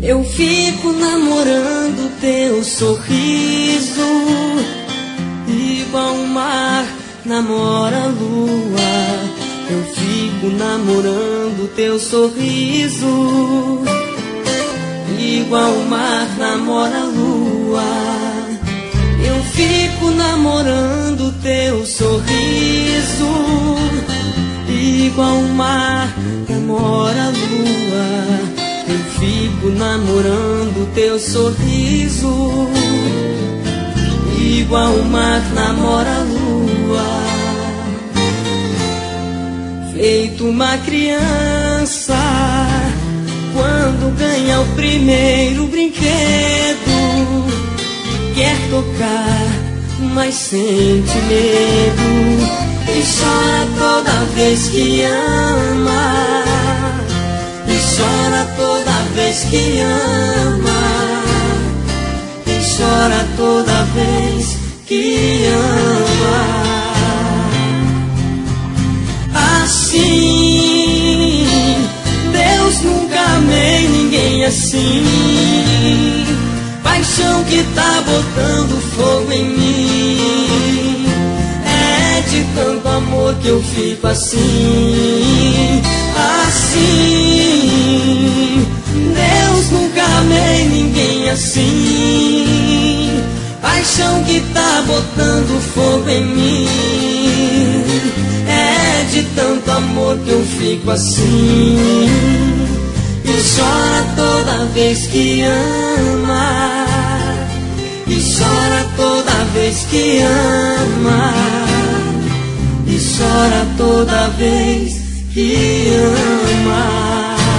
Eu fico namorando teu sorriso, igual o mar namora a lua. Eu fico namorando teu sorriso, igual o mar namora a lua. Eu fico namorando teu sorriso, igual o mar namora a lua. Eu fico namorando teu sorriso, igual o mar namora a lua. Feito uma criança quando ganha o primeiro brinquedo, quer tocar, mas sente medo e chora toda vez que ama. E chora toda vez que ama. E chora toda vez que ama. Assim, Deus nunca amei ninguém assim. Paixão que tá botando fogo em mim. É de tanto amor que eu fico assim. Assim, Deus nunca amei ninguém assim. Paixão que tá botando fogo em mim. É de tanto amor que eu fico assim. E chora toda vez que ama. E chora toda vez que ama. E chora toda vez que ama.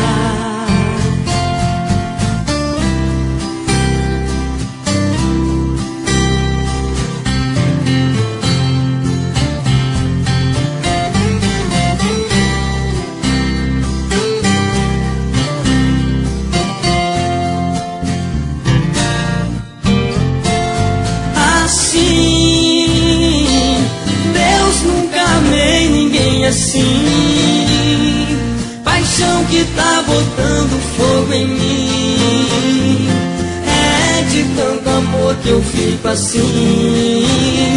Assim, paixão que tá botando fogo em mim. É de tanto amor que eu fico assim.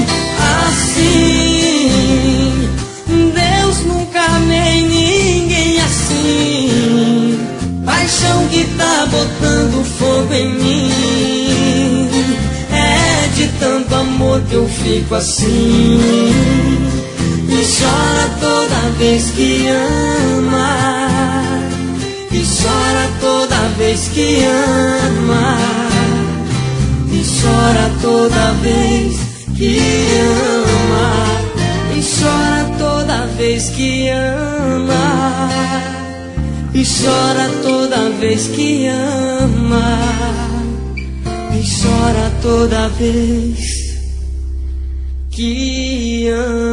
Assim, Deus nunca amei ninguém assim. Paixão que tá botando fogo em mim. É de tanto amor que eu fico assim. E chora toda vez que ama. E chora toda vez que ama. E chora toda vez que ama. E chora toda vez que ama. E chora toda vez que ama. E chora toda vez que ama.